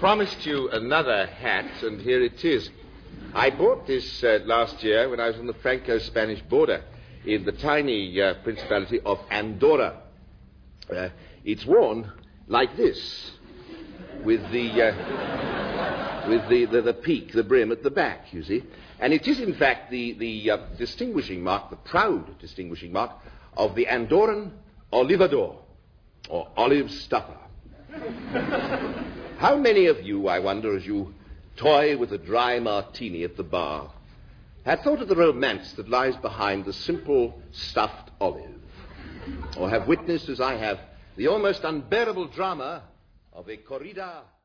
promised you another hat, and here it is. I bought this last year when I was on the Franco-Spanish border in the tiny principality of Andorra. It's worn like this, with the peak, the brim at the back, you see. And it is, in fact, the distinguishing mark, the proud distinguishing mark of the Andorran Olivador, or olive stuffer. How many of you, I wonder, as you toy with a dry martini at the bar, have thought of the romance that lies behind the simple stuffed olive? Or have witnessed, as I have, the almost unbearable drama of a corrida